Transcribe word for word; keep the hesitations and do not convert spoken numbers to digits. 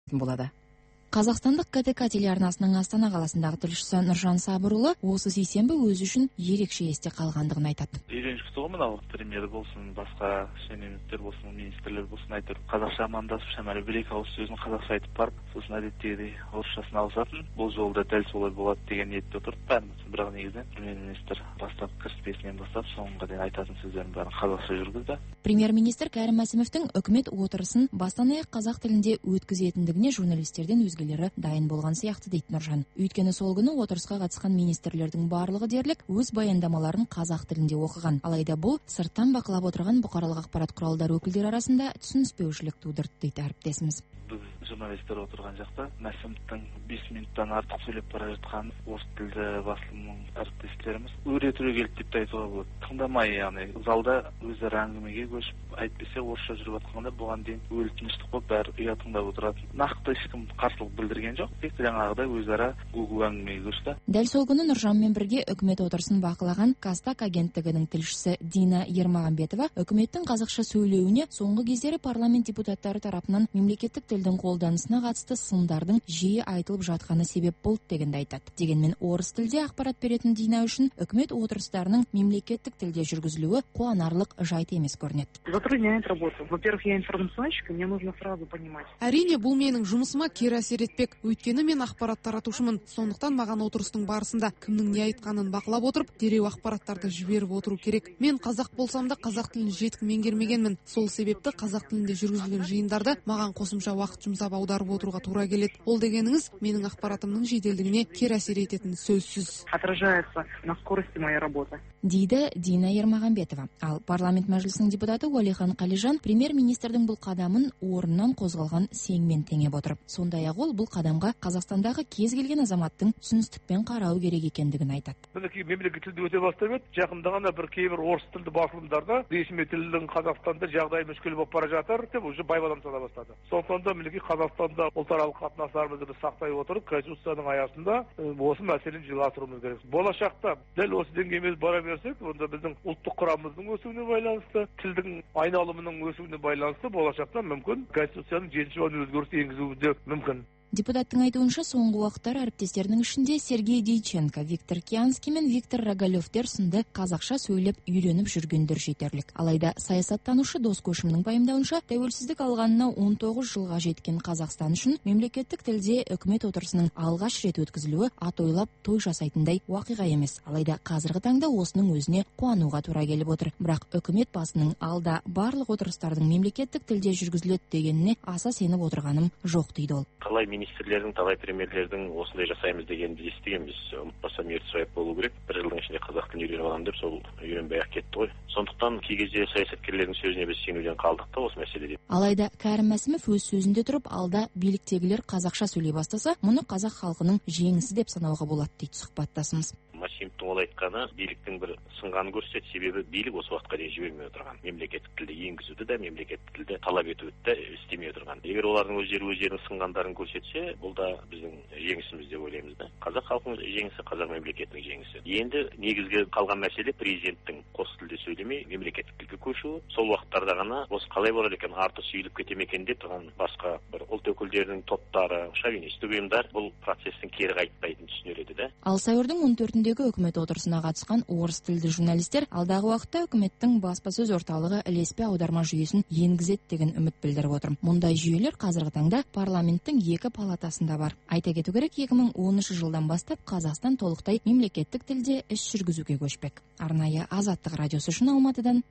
болады. Қазақстандық КТК телеарнасының Астана қаласындағы тілшісі Нұржан Сабырұлы осы сейсенбі өзі үшін ерекше есте қалғандығын айтады. Үйреншікті ғой мынау премьер болсын, басқа шенеуніктер болсын, министрлер болсын айтыр. Қазақша амандасып, шамалы бір екі ауыз сөзін қазақша айтып барып, сосын әдеттегідей орысшасын алысатын. Бұл жолда дәл солай болады деген ниетте отырдық бәріміз. Бірақ негізінен премьер-министр бастап кіріспесінен бастап соңына дейін айтатын сөздерін бәрін қазақша жүргізді. Премьер-министр Кәрім Мәсімовтің үкімет отырысын бастан-аяқ қазақ тілінде өткізетіндігіне журналистерден өзгелері дайын болған сияқты дейді Нұржан. Өйткені сол күні отырысқа қатысқан министрлердің барлығы дерлік өз баяндамаларын қазақ тілінде оқыған. Алайда бұл сырттан бақылап отырған бұқаралық ақпарат құралдары өкілдері арасында түсініспеушілік тудырды дейді әріптесіміз. Біз журналистер отырған жақта Мәсімовтің бес минуттан артық сөйлеп бара жатқан орыс тілді басылымның әріптестеріміз өре түрегелді деп айтуға болады. Тыңдамай, яғни залда өздері әңгімеге көшіп, әйтпесе орысша жүріп жатқанда бұған дейін өлі тыныштық болып бәрі ұя тыңдап отырады. Нақты ешкім қарсылық білдірген жоқ, тек жаңағыдай өздері гу-гу әңгімеге көшті. Дәл сол күні Нұржанмен бірге үкімет отырысын бақылаған Казтак агенттігінің тілшісі Дина Ермағанбетова үкіметтің қазақша сөйлеуіне соңғы кездері парламент депутаттары тарапынан мемлекеттік тілдің қолданысына қатысты сындардың жиі айтылып жатқаны себеп болды дегенді айтады. Дегенмен орыс тілде ақпарат беретін Дина үшін үкімет отырыстарының мемлекеттік тілде жүргізілуі қуанарлық жайт емес көрінеді. Затрудняет работу. Во-первых, я информационщик, и мне нужно сразу понимать. Әрине, бұл менің жұмысыма кері әсер етпек. Өйткені мен ақпарат таратушымын. Сондықтан маған отырыстың барысында кімнің не айтқанын бақылап отырып, дереу ақпараттарды жіберіп отыру керек. Мен қазақ болсам да қазақ тілін жетік меңгермегенмін. Сол себепті қазақ тілінде жүргізілген жиындарды маған қосымша уақыт жұмсап аударып отыруға тура келеді. Ол дегеніңіз менің ақпаратымның жеделдігіне кері әсер ететін сөзсіз. Отражается на скорости моей работы. Дейді Дина Ермағанбетова. Ал парламент мәжілісінің депутаты Уәлихан Қалижан премьер-министрдің бұл қадамын орнынан қозғалған сеңмен теңеп отыр. Сондай-ақ ол бұл қадамға Қазақстандағы кез келген азаматтың түсіністікпен қарау керек екендігін айтады. Мінекей мемлекеттік тілді өте бастап еді. Жақында ғана бір кейбір орыс тілді басылымдарда ресми тілдің Қазақстанда жағдайы мүшкіл болып бара жатыр деп уже байбалам сала бастады. Сондықтан да мінекей Қазақстанда ұлтаралық қатынастарымызды сақтай отырып, Конституцияның аясында осы мәселені жүзеге асыруымыз керек. Болашақта дәл осы деңгейіміз бара берсек, онда біздің ұлттық құрамымыздың өсуіне байланысты, тілдің айналымының өсуіне байланысты болашақта мүмкін Конституцияның жетінші бабына өзгеріс енгізуі де мүмкін. Депутаттың айтуынша соңғы уақыттар әріптестерінің ішінде Сергей Дьяченко, Виктор Кианский мен Виктор Рогалевтер сынды қазақша сөйлеп үйреніп жүргендер жетерлік. Алайда саясаттанушы Дос Көшімнің пайымдауынша, тәуелсіздік алғанына он тоғыз жылға жеткен Қазақстан үшін мемлекеттік тілде үкімет отырысының алғаш рет өткізілуі атойлап той жасайтындай уақиға емес. Алайда қазіргі таңда осының өзіне қуануға тура келіп отыр. Бірақ үкімет басының алда барлық отырыстардың мемлекеттік тілде жүргізіледі дегеніне аса сеніп отырғаным жоқ дейді ол. Талай министрлердің, талай премьерлердің осындай жасаймыз дегенді естігенбіз. Ұмытпасам ертіс аяқ болу керек. Бір жылдың ішінде қазақ тілін үйреніп аламын деп, сол үйренбей ақ кетті ғой. Сондықтан кей кезде саясаткерлердің сөзіне біз сенуден қалдық та осы мәселеде. Алайда Кәрім Мәсімов өз сөзінде тұрып, алда биліктегілер қазақша сөйлей бастаса, мұны қазақ халқының жеңісі деп санауға болады дейді сұхбаттасымыз. Мәсімовтің ол айтқаны биліктің бір сынғанын көрсетеді, себебі билік осы уақытқа дейін жібермей отырған. Мемлекеттік тілді енгізуді де, мемлекеттік тілді талап етуді де істемей отырған. Егер олардың өздері өздерінің сынғандарын көрсетсе, бұл да біздің жеңісіміз деп ойлаймыз да. Қазақ халқының жеңісі, қазақ мемлекетінің жеңісі. Енді негізгі қалған мәселе президенттің қос тілде сөйлемей мемлекеттік тілге көшуі. Сол уақыттарда ғана осы қалай болады екен, арты сүйіліп кете ме екен деп тұрған басқа бір ұлт өкілдерінің топтары, шовинистік ұйымдар бұл процестің кері қайтпайтынын түсінер еді да. Ал сәуірдің он төртіндегі үкімет отырысына қатысқан орыс тілді журналистер алдағы уақытта үкіметтің баспасөз орталығы ілеспе аударма жүйесін енгізеді деген үміт білдіріп отыр. Мұндай жүйелер қазіргі таңда парламенттің екі палатасында бар. Айта кету керек, екі мың оныншы жылдан бастап Қазақстан толықтай мемлекеттік тілде іс жүргізуге көшпек. Арнайы Азаттық радиосы үшін Алматыдан